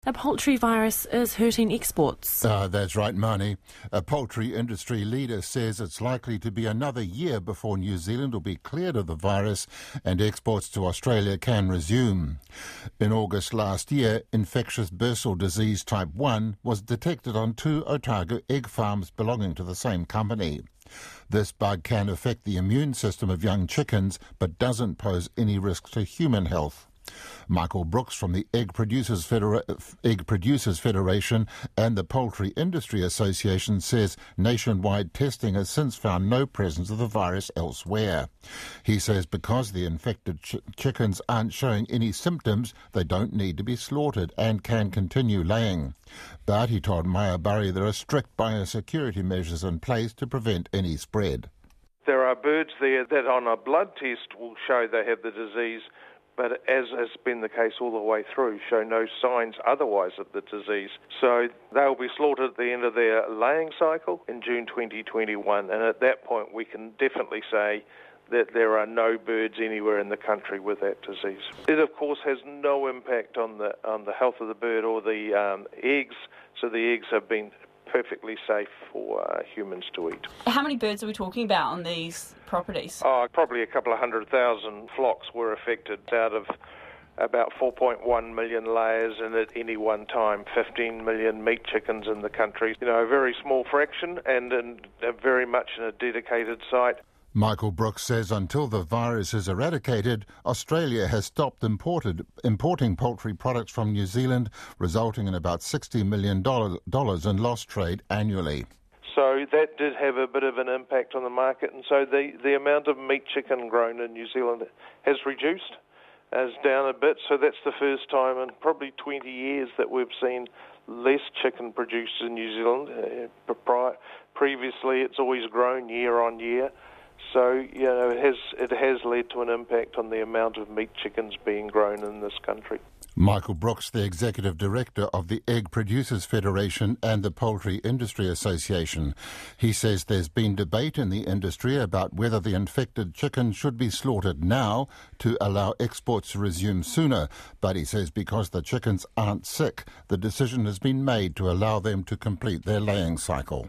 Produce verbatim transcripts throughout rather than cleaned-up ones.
A poultry virus is hurting exports. Uh, that's right, Marnie. A poultry industry leader says it's likely to be another year before New Zealand will be cleared of the virus and exports to Australia can resume. In August last year, infectious bursal disease type one was detected on two Otago egg farms belonging to the same company. This bug can affect the immune system of young chickens but doesn't pose any risk to human health. Michael Brooks from the Egg Producers, Federa- Egg Producers Federation and the Poultry Industry Association says nationwide testing has since found no presence of the virus elsewhere. He says because the infected ch- chickens aren't showing any symptoms, they don't need to be slaughtered and can continue laying. But he told Maya Burry there are strict biosecurity measures in place to prevent any spread. There are birds there that on a blood test will show they have the disease, but as has been the case all the way through, show no signs otherwise of the disease. So they'll be slaughtered at the end of their laying cycle in June twenty twenty-one, and at that point we can definitely say that there are no birds anywhere in the country with that disease. It, of course, has no impact on the on the health of the bird or the um, eggs, so the eggs have been perfectly safe for uh, humans to eat. How many birds are we talking about on these properties? Oh, probably a couple of hundred thousand flocks were affected out of about four point one million layers, and at any one time fifteen million meat chickens in the country. You know, a very small fraction, and, and uh, very much in a dedicated site. Michael Brooks says until the virus is eradicated, Australia has stopped imported, importing poultry products from New Zealand, resulting in about sixty million dollars in lost trade annually. So that did have a bit of an impact on the market, and so the, the amount of meat chicken grown in New Zealand has reduced, is down a bit. So that's the first time in probably twenty years that we've seen less chicken produced in New Zealand. Uh, previously, it's always grown year on year. So, you know, it has it has led to an impact on the amount of meat chickens being grown in this country. Michael Brooks, the Executive Director of the Egg Producers Federation and the Poultry Industry Association. He says there's been debate in the industry about whether the infected chicken should be slaughtered now to allow exports to resume sooner. But he says because the chickens aren't sick, the decision has been made to allow them to complete their laying cycle.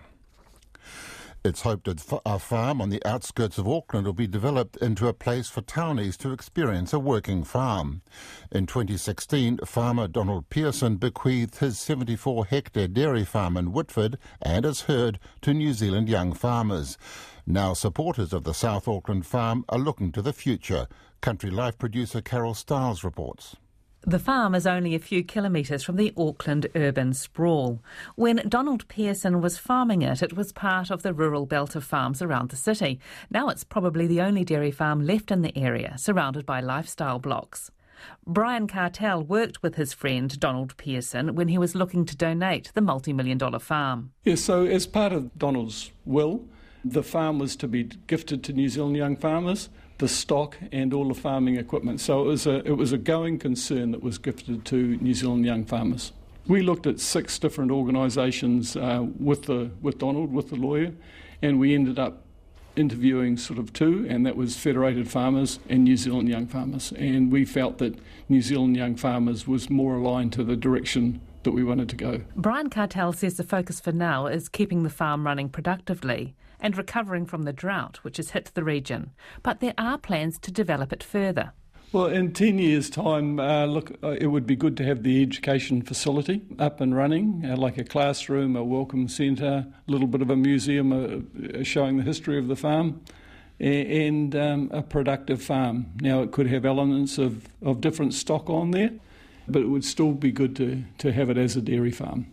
It's hoped that a farm on the outskirts of Auckland will be developed into a place for townies to experience a working farm. In twenty sixteen, farmer Donald Pearson bequeathed his seventy-four hectare dairy farm in Whitford and his herd to New Zealand young farmers. Now supporters of the South Auckland farm are looking to the future. Country Life producer Carol Stiles reports. The farm is only a few kilometres from the Auckland urban sprawl. When Donald Pearson was farming it, it was part of the rural belt of farms around the city. Now it's probably the only dairy farm left in the area, surrounded by lifestyle blocks. Brian Cartel worked with his friend Donald Pearson when he was looking to donate the multi-million dollar farm. Yes, so as part of Donald's will, the farm was to be gifted to New Zealand young farmers, the stock and all the farming equipment. So it was a it was a going concern that was gifted to New Zealand young farmers. We looked at six different organisations uh, with the with Donald, with the lawyer, and we ended up interviewing sort of two, and that was Federated Farmers and New Zealand Young Farmers. And we felt that New Zealand Young Farmers was more aligned to the direction that we wanted to go. Brian Cartel says the focus for now is keeping the farm running productively and recovering from the drought which has hit the region. But there are plans to develop it further. Well, in ten years' time, uh, look, uh, it would be good to have the education facility up and running, uh, like a classroom, a welcome centre, a little bit of a museum uh, showing the history of the farm, and um, a productive farm. Now, it could have elements of, of different stock on there, but it would still be good to, to have it as a dairy farm.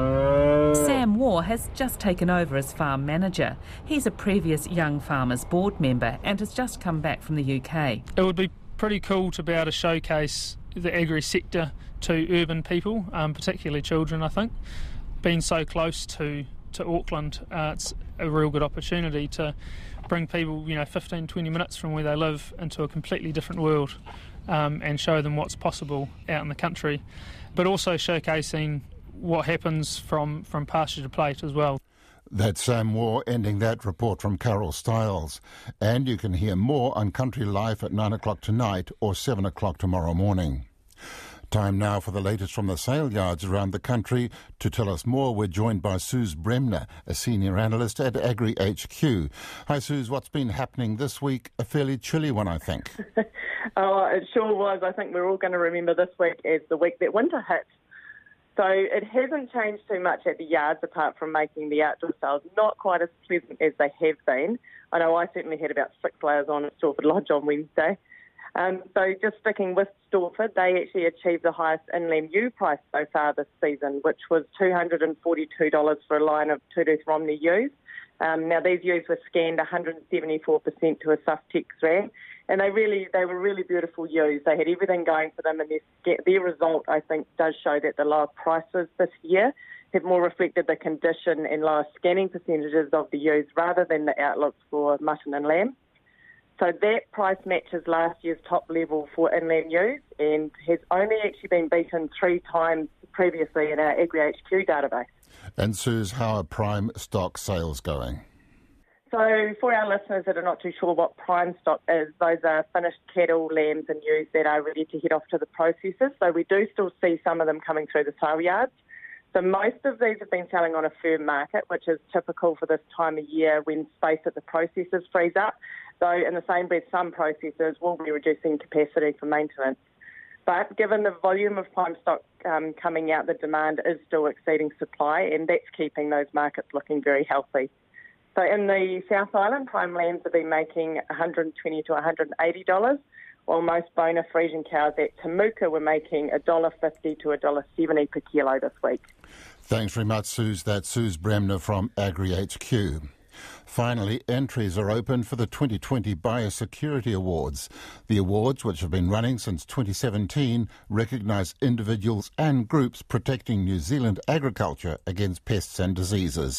Sam Waugh has just taken over as farm manager. He's a previous Young Farmers board member and has just come back from the U K. It would be pretty cool to be able to showcase the agri sector to urban people, um, particularly children, I think. Being so close to, to Auckland, uh, it's a real good opportunity to bring people, you know, fifteen, twenty minutes from where they live into a completely different world um, and show them what's possible out in the country, but also showcasing what happens from, from pasture to plate as well. That's Sam Waugh ending that report from Carol Stiles. And you can hear more on Country Life at nine o'clock tonight or seven o'clock tomorrow morning. Time now for the latest from the sale yards around the country. To tell us more, we're joined by Suze Bremner, a senior analyst at Agri H Q. Hi Suze, what's been happening this week? A fairly chilly one, I think. Oh, it sure was. I think we're all going to remember this week as the week that winter hit. So it hasn't changed too much at the yards apart from making the outdoor sales not quite as pleasant as they have been. I know I certainly had about six layers on at Stortford Lodge on Wednesday. Um, so just sticking with Stortford, they actually achieved the highest inland ewe price so far this season, which was two hundred forty-two dollars for a line of two-tooth Romney ewes. Um, now these ewes were scanned one hundred seventy-four percent to a Suftex ram, and they really they were really beautiful ewes. They had everything going for them, and their, their result, I think, does show that the lower prices this year have more reflected the condition and lower scanning percentages of the ewes rather than the outlook for mutton and lamb. So that price matches last year's top level for inland ewes and has only actually been beaten three times previously in our Agri H Q database. And Suze, how are prime stock sales going? So for our listeners that are not too sure what prime stock is, those are finished cattle, lambs and ewes that are ready to head off to the processors. So we do still see some of them coming through the sale yards. So most of these have been selling on a firm market, which is typical for this time of year when space at the processors frees up. Though in the same breath, some processors will be reducing capacity for maintenance. But given the volume of prime stock um, coming out, the demand is still exceeding supply, and that's keeping those markets looking very healthy. So in the South Island, prime lambs have been making one hundred twenty to one hundred eighty dollars, while most Bona Frisian cows at Temuka were making one dollar fifty to one dollar seventy per kilo this week. Thanks very much, Suze. That's Suze Bremner from Agri H Q. Finally, entries are open for the twenty twenty Biosecurity Awards. The awards, which have been running since twenty seventeen, recognise individuals and groups protecting New Zealand agriculture against pests and diseases.